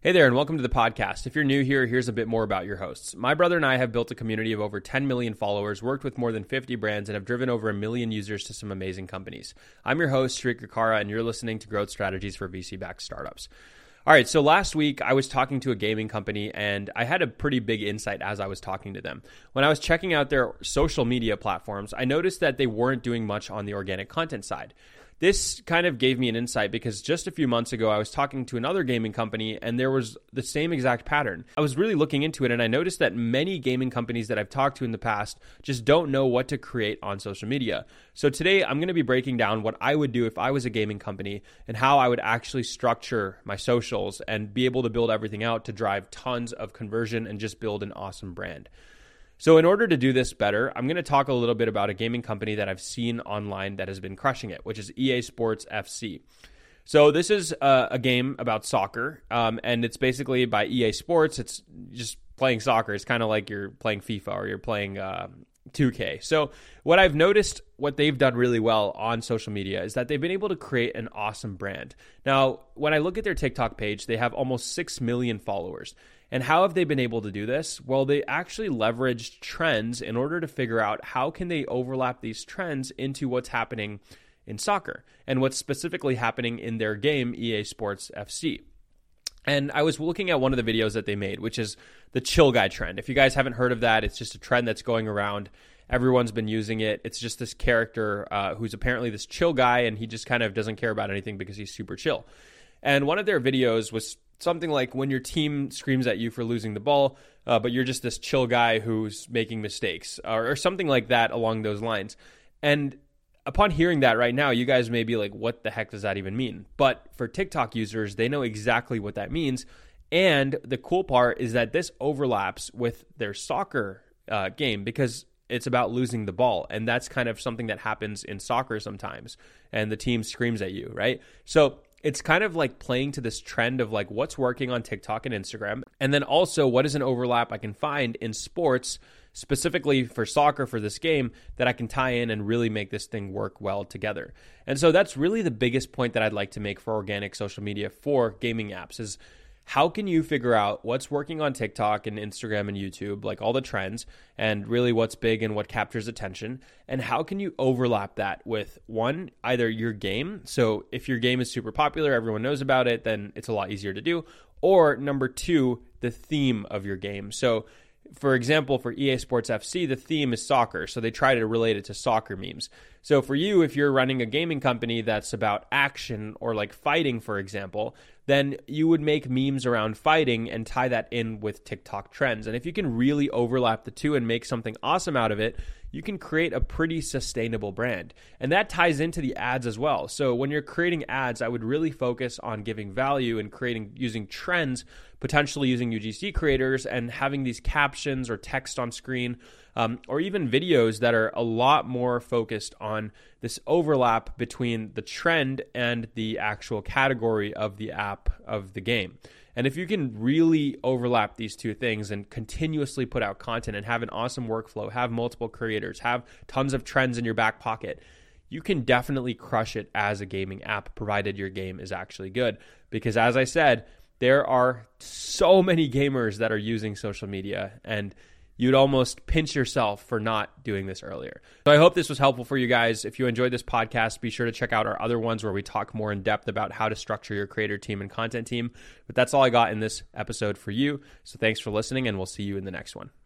Hey there, and welcome to the podcast. If you're new here, here's a bit more about your hosts. My brother and I have built a community of over 10 million followers, worked with more than 50 brands, and have driven over 1 million users to some amazing companies. I'm your host, Shrika Kakara, and you're listening to Growth Strategies for VC-backed Startups. All right, so last week I was talking to a gaming company, and I had a pretty big insight as I was talking to them. When I was checking out their social media platforms, I noticed that they weren't doing much on the organic content side. This kind of gave me an insight because just a few months ago, I was talking to another gaming company and there was the same exact pattern. I was really looking into it and I noticed that many gaming companies that I've talked to in the past just don't know what to create on social media. So today, I'm going to be breaking down what I would do if I was a gaming company and how I would actually structure my socials and be able to build everything out to drive tons of conversion and just build an awesome brand. So in order to do this better, I'm going to talk a little bit about a gaming company that I've seen online that has been crushing it, which is EA Sports FC. So this is a game about soccer, and it's basically by EA Sports. It's just playing soccer. It's kind of like you're playing FIFA or you're playing 2K. So what I've noticed, what they've done really well on social media is that they've been able to create an awesome brand. Now, when I look at their TikTok page, they have almost 6 million followers. And how have they been able to do this? Well, they actually leveraged trends in order to figure out how can they overlap these trends into what's happening in soccer and what's specifically happening in their game, EA Sports FC. And I was looking at one of the videos that they made, which is the chill guy trend. If you guys haven't heard of that, it's just a trend that's going around. Everyone's been using it. It's just this character who's apparently this chill guy, and he just kind of doesn't care about anything because he's super chill. And one of their videos was something like when your team screams at you for losing the ball, but you're just this chill guy who's making mistakes, or something like that along those lines. And upon hearing that right now, you guys may be like, what the heck does that even mean? But for TikTok users, they know exactly what that means. And the cool part is that this overlaps with their soccer game because it's about losing the ball. And that's kind of something that happens in soccer sometimes. And the team screams at you, right? So it's kind of like playing to this trend of like what's working on TikTok and Instagram. And then also what is an overlap I can find in sports, specifically for soccer for this game, that I can tie in and really make this thing work well together. And so that's really the biggest point that I'd like to make for organic social media for gaming apps is how can you figure out what's working on TikTok and Instagram and YouTube, like all the trends, and really what's big and what captures attention, and how can you overlap that with, one, either your game, so if your game is super popular, everyone knows about it, then it's a lot easier to do, or number two, the theme of your game. So for example, for EA Sports FC, the theme is soccer, so they try to relate it to soccer memes. So for you, if you're running a gaming company that's about action or like fighting, for example, then you would make memes around fighting and tie that in with TikTok trends. And if you can really overlap the two and make something awesome out of it, you can create a pretty sustainable brand. And that ties into the ads as well. So when you're creating ads, I would really focus on giving value and using trends, potentially using UGC creators and having these captions or text on screen, or even videos that are a lot more focused on this overlap between the trend and the actual category of the app of the game. And if you can really overlap these two things and continuously put out content and have an awesome workflow, have multiple creators, have tons of trends in your back pocket, you can definitely crush it as a gaming app, provided your game is actually good. Because as I said, there are so many gamers that are using social media, and you'd almost pinch yourself for not doing this earlier. So I hope this was helpful for you guys. If you enjoyed this podcast, be sure to check out our other ones where we talk more in depth about how to structure your creator team and content team. But that's all I got in this episode for you. So thanks for listening, and we'll see you in the next one.